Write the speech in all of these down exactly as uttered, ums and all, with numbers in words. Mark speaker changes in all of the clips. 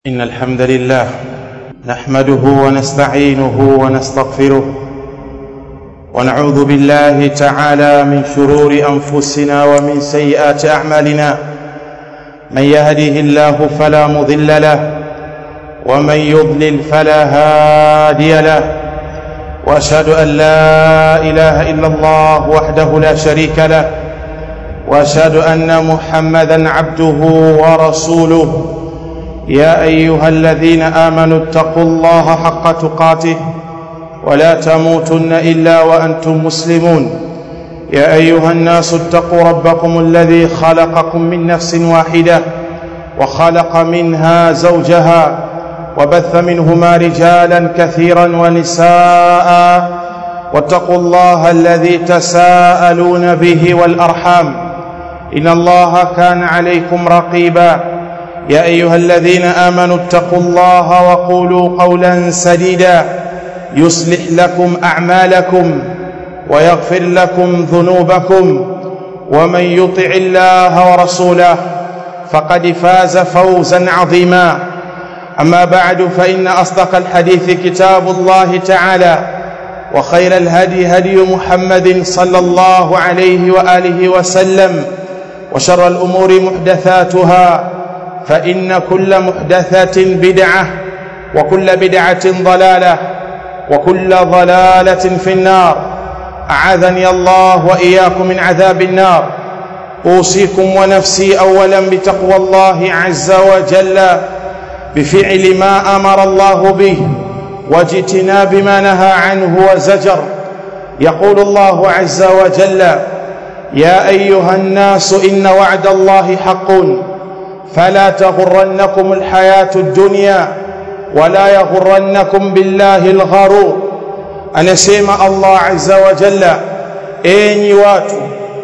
Speaker 1: إن الحمد لله نحمده ونستعينه ونستغفره ونعوذ بالله تعالى من شرور أنفسنا ومن سيئات أعمالنا. من يهده الله فلا مضل له ومن يضلل فلا هادي له، وأشهد أن لا إله إلا الله وحده لا شريك له، وأشهد أن محمدا عبده ورسوله. يا أيها الذين آمنوا اتقوا الله حق تقاته ولا تموتن إلا وأنتم مسلمون. يا أيها الناس اتقوا ربكم الذي خلقكم من نفس واحدة وخلق منها زوجها وبث منهما رجالا كثيرا ونساء، واتقوا الله الذي تساءلون به والأرحام إن الله كان عليكم رقيبا. يا أيها الذين آمنوا اتقوا الله وقولوا قولا سديدا يصلح لكم أعمالكم ويغفر لكم ذنوبكم، ومن يطع الله ورسوله فقد فاز فوزا عظيما. أما بعد، فإن أصدق الحديث كتاب الله تعالى، وخير الهدي هدي محمد صلى الله عليه وآله وسلم، وشر الأمور محدثاتها، فإن كل محدثة بدعة وكل بدعة ضلالة وكل ضلالة في النار. أعاذني الله وإياكم من عذاب النار. أوصيكم ونفسي أولا بتقوى الله عز وجل بفعل ما أمر الله به واجتناب ما نهى عنه وزجر. يقول الله عز وجل: يا أيها الناس إن وعد الله حق فلا تغرنكم الحياة الدنيا ولا يغرنكم بالله الغرور. Anasema Allah azza wa jalla, enyi watu,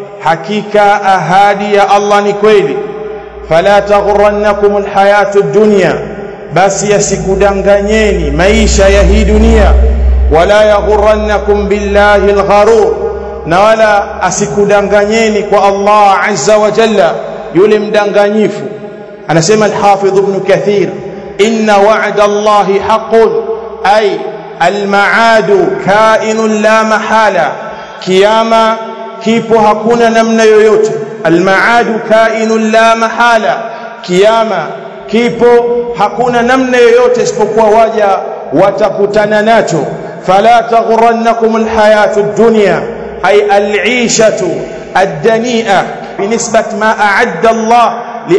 Speaker 1: hakika ahadi ya Allah ni kweli. Fala taghurrannakum alhayatu dunya, basi yasikudanganyeni maisha ya hii dunia. Wala yaghurrannakum billahi algharur, na wala asikudanganyeni kwa Allah azza wa jalla yule mdanganyifu. Anasema al-Hafidh Ibn Kathir, inna wa'da Allahi haqqun, ay al-ma'adu kainun la mahala, kiyama kipo hakuna namna yoyote. Al-ma'adu kainun la mahala, kiyama kipo hakuna namna yoyote isipokuwa waja watakutana nacho. Fala taghurrannakum al-hayatu ad-dunya, ay al-'ishatu ad-dani'a binisbati ma a'adda Allah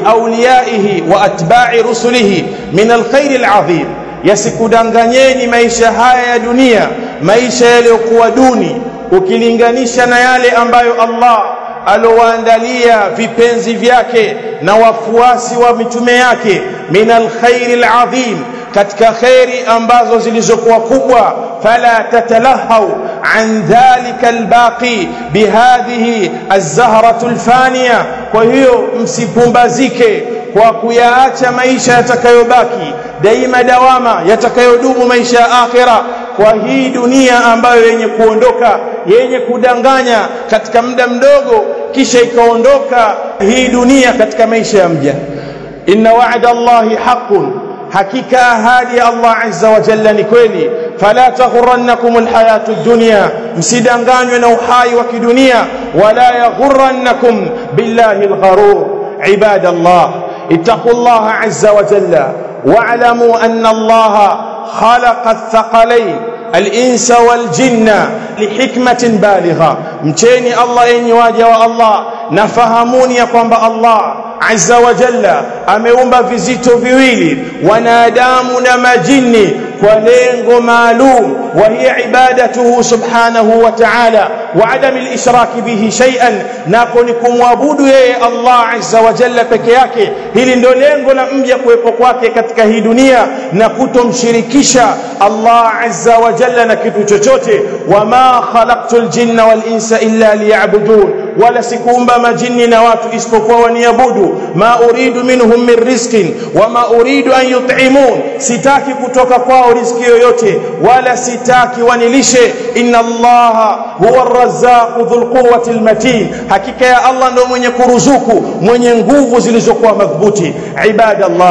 Speaker 1: لأوليائه وأتباع رسله من الخير العظيم. yasikudanganyeni maisha haya ya dunia, maisha yaliyokuwa duni, ukilinganisha na yale ambayo Allah alowaandalia vipenzi vyake na wafuasi wa mitume yake, min alkhair alazim, katika khairi ambazo zilizokuwa kubwa. fala tatalahau an dhalika albaqi bihadhihi alzahratu alfaniya, kwa hiyo msipumbazike kwa kuyaacha maisha yatakayobaki daima dawama, yatakayodumu maisha ya akhira, kwa hii dunia ambayo yenye kuondoka, yenye kudanganya katika muda mdogo kisha ikaondoka hii dunia katika maisha ya mja. Inna wa'da Allahi haqqun, hakika ahadi ya Allah azza wa jalla ni kweli. Fala taghurrannakum alhayatu ad-dunya, msidanganywe na uhai wa kidunia. Wala yaghurrannakum billahi algharur. Ibadallah, ittaqullaha azza wa jalla wa'lamu anna Allaha khalaqa ath-thaqalayn al-insa wal-jinna lihikmatin baligha. Mcheni Allah enyi waja wa Allah, nafahamuni ya kwamba Allah azza wa jalla ameumba vizito viwili, wanadamu na majini, kwa lengo maalum, wa hiya ibadatuhu subhanahu wa ta'ala wa adam al-ishrak bihi shay'an, nako ni kumwabudu yeye Allah azza wa jalla peke yake. Hili ndio lengo la mja kuwepo kwake katika hii dunia, na kutomshirikisha Allah azza wa jalla na kitu chochote. Wama khalaqtul jinna wal insa illa liya'budun, wala sikuumba majini na watu isipokuwa waniabudu. Ma uridu minhum min rizqin wama uridu an yut'imun, sitaki kutoka kwao riziki yoyote, wala sitaki wanilishe. Inna Allaha huwa ar-razzaqu dhul quwwati al-matin, hakika ya Allah ndio mwenye kuruzuku, mwenye nguvu zilizokuwa madhubuti. Ibadallah,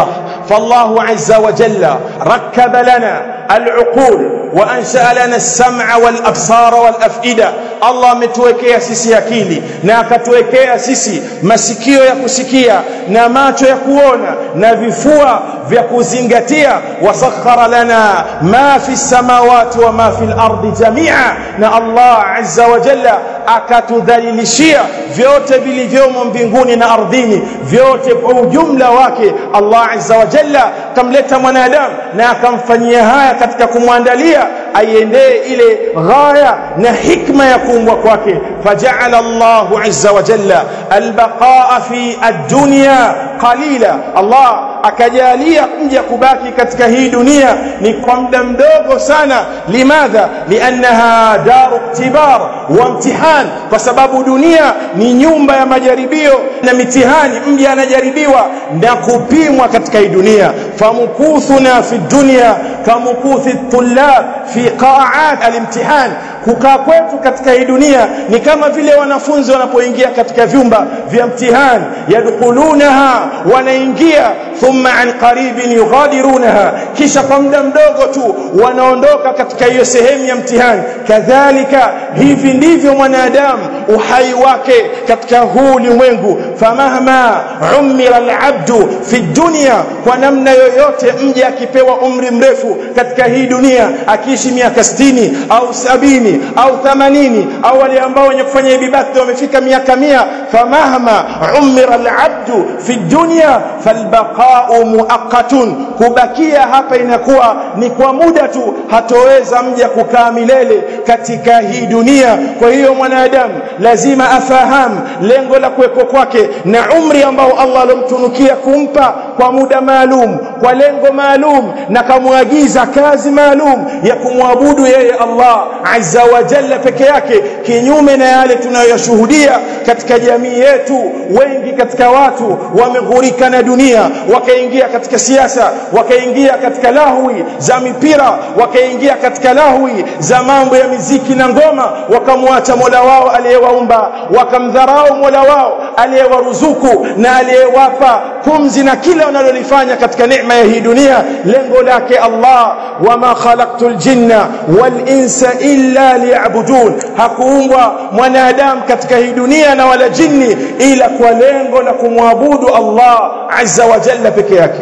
Speaker 1: فالله عز وجل ركب لنا العقول وأنشأ لنا السمع والأبصار والأفئدة. Allah ametuwekea sisi akili na akatuwekea sisi masikio ya kusikia na macho ya kuona na vifua vya kuzingatia. Wasakhara lana ma fi samawati wa ma fi al-ardi jami'a, na Allah azza wa jalla akatudhalilishia vyote vilivyomo mbinguni na ardhini vyote kwa ujumla wake. Allah azza wa jalla kamleta mwanadamu na akamfanyia haya katika kumwandalia aiendee ile ghaya na hikma ya kuumbwa kwake. Faja'ala Allahu azza wa jalla albaqa'a fi ad-dunya qalila, Allah akajalia mja kubaki katika hii dunia ni kwa muda mdogo sana. Limadha? Liannaha daru iktibar wa imtihan, kwa sababu dunia ni nyumba ya majaribio na mitihani. Mja anajaribiwa na kupimwa katika hii dunia. Famukuthuna fi dunya kamukuthi at-tullab fi qa'at al-imtihan, kukaa kwetu katika hii dunia ni kama vile wanafunzi wanapoingia katika vyumba vya mtihani. Yadkhulunaha, wanaingia, thumma an qaribin yughadirunaha, kisha kwa muda mdogo tu wanaondoka katika hiyo sehemu ya mtihani. Kadhalika hivi ndivyo mwanadamu uhai wake katika huu ulimwengu. Famahma umira al-abdu fi dunya, kwa namna yoyote mja akipewa umri mrefu katika hii dunia, akiishi miaka sitini au sabini au themanini, au wale ambao wenye kufanya ibada wamefika miaka mia. Famahma umira al-abdu fi dunya falbaqa'u muaqqatun, kubakia hapa inakuwa ni kwa muda tu, hatoweza mja kukaa milele katika hii dunia. Kwa hiyo mwanadamu lazima afahamu lengo la kuweko kwake na umri ambao Allah alomtunukia kumpa kwa muda maalum, kwa lengo maalum, na kamwagiza kazi maalum ya kumwabudu yeye Allah azza wa jalla peke yake, kinyume na yale tunayoshuhudia katika jamii yetu. Wengi katika watu wameghurika na dunia, wakaingia katika siasa, wakaingia katika lahwi za mipira, wakaingia katika lahwi za mambo ya miziki na ngoma, wakamwacha Mola wao aliyewaumba, wakamdharau Mola wao aliyewaruzuku na aliyewapa pumzi na kila wanalolifanya katika neema ya hii dunia. Lengo lake Allah, wama khalaqtul jinna wal insa illa liya'budun, hakuumbwa mwanadamu katika hii dunia na wala jini ila kwa lengo la kumwabudu Allah azza wa jalla peke yake.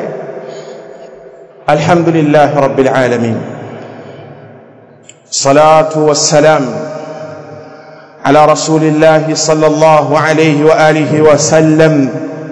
Speaker 1: Alhamdulillah rabbil alamin, salatu wassalam على رسول الله صلى الله عليه وآله وسلم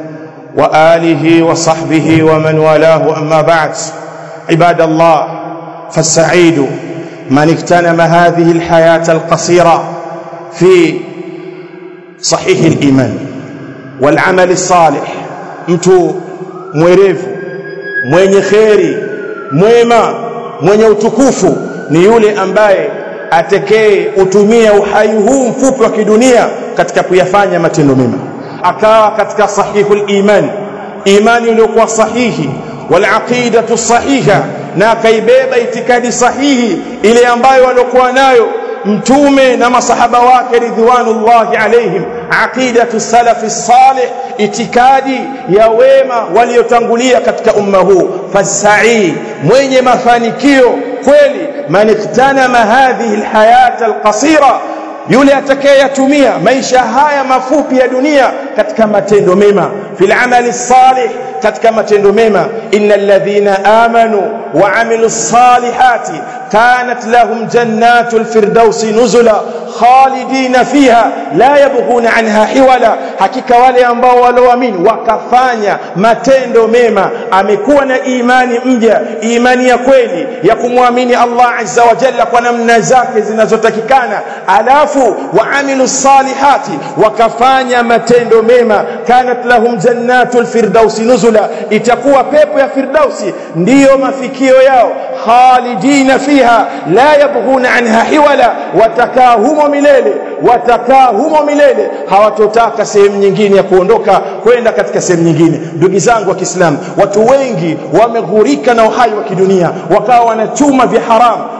Speaker 1: وآله وصحبه ومن والاه. أما بعد، عباد الله، فالسعيد من اغتنم هذه الحياة القصيرة في صحيح الإيمان والعمل الصالح. mtu mwerevu, mwenye kheri, mwema, mwenye utukufu ni yule ambaye atekee utumia uhai huu mfupi wa kidunia katika kuyafanya matendo mema, akawa katika sahihul iman, imani iliyokuwa sahihi, wal aqidatu sahiha, na akaibeba itikadi sahihi ile ambayo walikuwa nayo mtume na masahaba wake ridwanullahi alaihim, aqidatu salafi salih, itikadi ya wema waliotangulia katika umma huu. Fasai, mwenye mafanikio kweli, man iktanama hadhihi alhayata alqasira, yule atakayeyatumia maisha haya mafupi ya dunia katika matendo mema, fil amali salih, katika matendo mema. Innal ladhina amanu wa amilus salihati kanat lahum jannatul firdausi nuzula khalidina fiha la yabghuna anha hiwala, hakika wale ambao walioamini wakafanya matendo mema, amekuwa na imani mja, imani ya kweli ya kumwamini Allah azza wa jalla kwa namna zake zinazotakikana, alafu waamilu salihati, wakafanya matendo mema, kanat lahum jannatul firdausi nuzula, itakuwa pepo ya firdausi ndiyo mafikio yao, khalidina fiha la yabghuna anha hiwala, watakaa humo milele, watakaa humo milele, hawatotaka sehemu nyingine ya kuondoka kwenda katika sehemu nyingine. Ndugu zangu wa Kiislamu, watu wengi wameghurika na uhai wa kidunia, wakawa wanachuma vya haramu,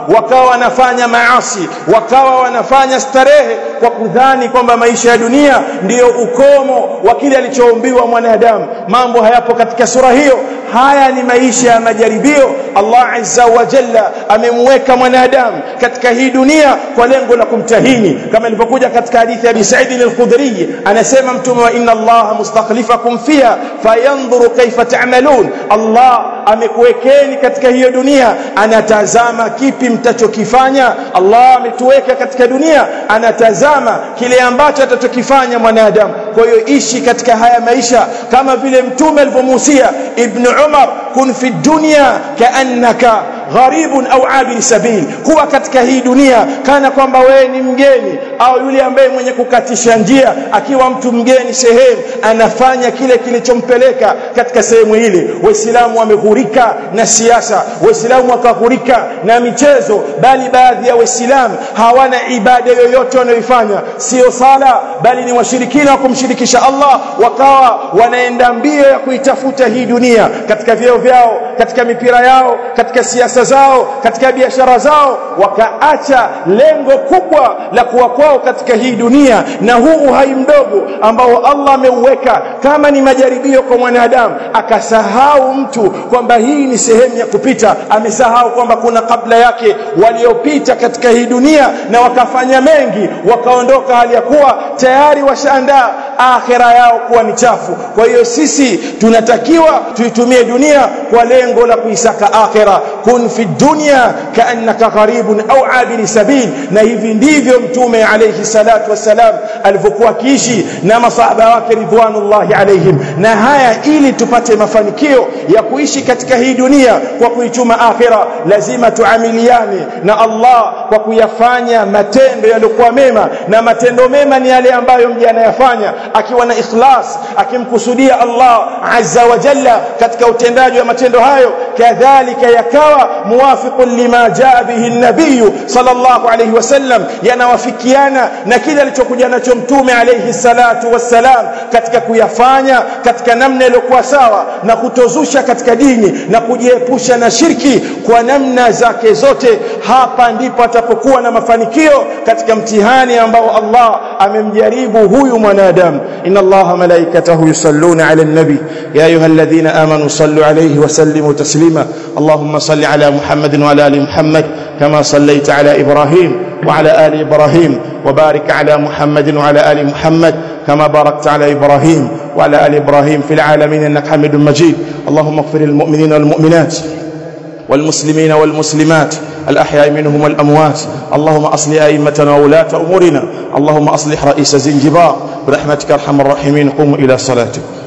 Speaker 1: wakawa wanafanya maasi, wakawa wanafanya starehe kwa kudhani kwamba maisha ya dunia ndiyo ukomo wa kile alichoumbiwa mwanadamu. Mambo hayapo katika sura hiyo. Haya ni maisha ya majaribio. Allah azza wa jalla amemweka mwanadamu katika hii dunia kwa lengo la kumtahini, kama ilivyokuja katika hadithi ya Abi Sa'id al-Khudri, anasema mtume wa inna Allah mustakhlifakum fiha fayanzuru kayfa ta'malun. Allah amekuwekeni katika hiyo dunia, anatazama kipi mtachokifanya. Allah ametuweka katika dunia, anatazama kile ambacho atatokifanya mwanadamu. Kwa hiyo ishi katika haya maisha kama vile mtume alivyomuhusia Ibn Umar, kun fi dunya kaannaka gharibun au abir sabil, kuwa katika hii dunia kana kwamba wewe ni mgeni au yule ambaye mwenye kukatisha njia. Akiwa mtu mgeni sehemu, anafanya kile kilichompeleka katika sehemu ile. Waislamu wameghurika na siasa, waislamu wakaghurika na michezo, bali baadhi ya waislamu hawana ibada yoyote wanayoifanya, sio sala bali ni washirikina wa kumshirikisha Allah. Wakawa wanaenda mbio ya kuitafuta hii dunia katika vyeo vyao, katika mipira yao, katika siasa zao, katika biashara zao, wakaacha lengo kubwa la kuwa kwao katika hii dunia na huu uhai mdogo ambao Allah ameuweka kama ni majaribio kwa mwanadamu. Akasahau mtu kwamba hii ni sehemu ya kupita, amesahau kwamba kuna kabla yake waliopita katika hii dunia na wakafanya mengi, wakaondoka hali ya kuwa tayari washaandaa akhira yao kuwa ni chafu. Kwa hiyo sisi tunatakiwa tuitumie dunia kwa lengo la kuisaka akhira. Kun fi dunya kaannaka gharibun au abir sabil. Na hivi ndivyo mtume alayhi salatu wasalam alivyokuwa kiishi na masahaba wake ridwanullahi alayhim. Na haya, ili tupate mafanikio ya kuishi katika hii dunia kwa kuichuma akhira, lazima tuamiliane na Allah kwa kuyafanya matendo yaliyokuwa mema. Na matendo mema ni yale ambayo mja anayafanya akiwa na ikhlas, akimkusudia Allah azza wa jalla katika utendaji wa matendo hayo. Kadhalika yakawa muwafiqun lima jaa bihi an-nabiy sallallahu alayhi wasallam, yanawafikiana na kile alichokuja nacho mtume alayhi salatu wassalam katika kuyafanya katika namna iliyokuwa sawa na kutozusha katika dini na kujiepusha na shirki kwa namna zake zote. Hapa ndipo atapokuwa na mafanikio katika mtihani ambao Allah amemjaribu huyu mwanadamu. inna Allaha malaikatahu yusalluna ala an-nabi ya ayyuhalladhina amanu sallu alayhi wa sallimu taslima. Allahumma salli ala Muhammadin wa ala ali Muhammad kama sallaita ala Ibrahim wa ala ali Ibrahim wa barik ala Muhammadin wa ala ali Muhammad كما باركت على إبراهيم وعلى آل إبراهيم في العالمين إنك حميد مجيد. اللهم اغفر للمؤمنين والمؤمنات والمسلمين والمسلمات الأحياء منهم والأموات. اللهم أصلح أئمتنا وولاة أمورنا. اللهم أصلح رئيس زنجبار برحمتك أرحم الراحمين. قوموا إلى صلاتكم.